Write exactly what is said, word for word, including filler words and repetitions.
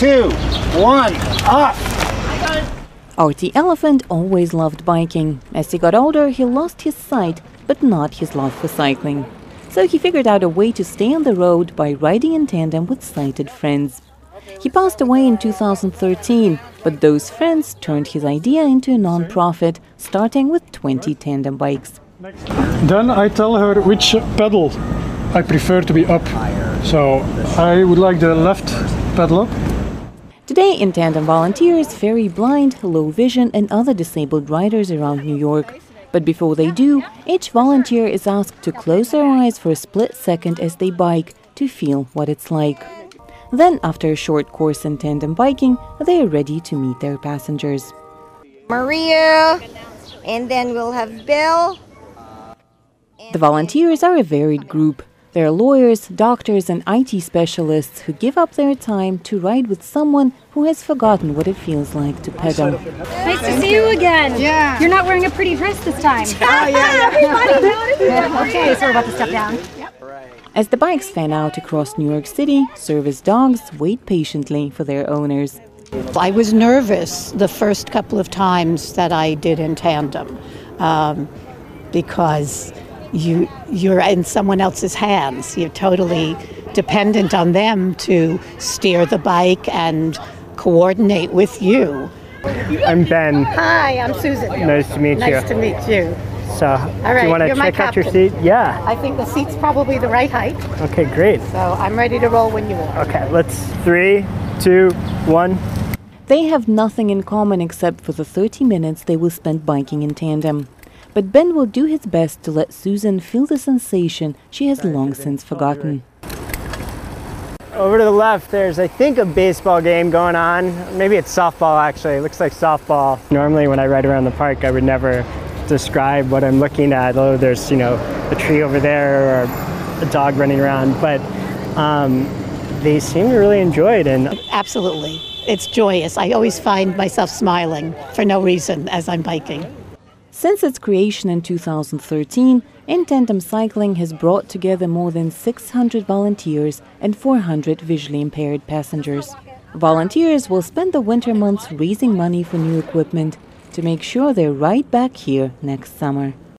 two, one, up! Artie Elephant always loved biking. As he got older, he lost his sight, but not his love for cycling. So he figured out a way to stay on the road by riding in tandem with sighted friends. He passed away in two thousand thirteen, but those friends turned his idea into a non-profit, starting with twenty tandem bikes. Then I tell her which pedal I prefer to be up. So I would like the left pedal up. Today, In Tandem volunteers ferry blind, low vision and other disabled riders around New York. But before they do, each volunteer is asked to close their eyes for a split second as they bike to feel what it's like. Then, after a short course in tandem biking, they are ready to meet their passengers. Maria, and then we'll have Bill. The volunteers are a varied group. They are lawyers, doctors and I T specialists who give up their time to ride with someone who has forgotten what it feels like to pedal. Nice to see you again. Yeah. You're not wearing a pretty dress this time. Oh, yeah. Everybody noticed. Okay, so we're about to step down. As the bikes fan out across New York City, service dogs wait patiently for their owners. I was nervous the first couple of times that I did in tandem um, because you, you're in someone else's hands. You're totally dependent on them to steer the bike and coordinate with you. I'm Ben. Hi, I'm Susan. Nice to meet you. Nice to meet you. So, All right, do you want to you're my check out your captain. seat? Yeah. I think the seat's probably the right height, Okay, great. so I'm ready to roll when you are. Okay, let's three, two, one. They have nothing in common except for the thirty minutes they will spend biking in tandem. But Ben will do his best to let Susan feel the sensation she has long since forgotten. Over to the left, there's, I think, a baseball game going on. Maybe it's softball, actually. It looks like softball. Normally, when I ride around the park, I would never describe what I'm looking at. Oh, there's, you know, a tree over there or a dog running around. But um, they seem to really enjoy it. And Absolutely. It's joyous. I always find myself smiling for no reason as I'm biking. Since its creation in two thousand thirteen, In Tandem Cycling has brought together more than six hundred volunteers and four hundred visually impaired passengers. Volunteers will spend the winter months raising money for new equipment to make sure they're right back here next summer.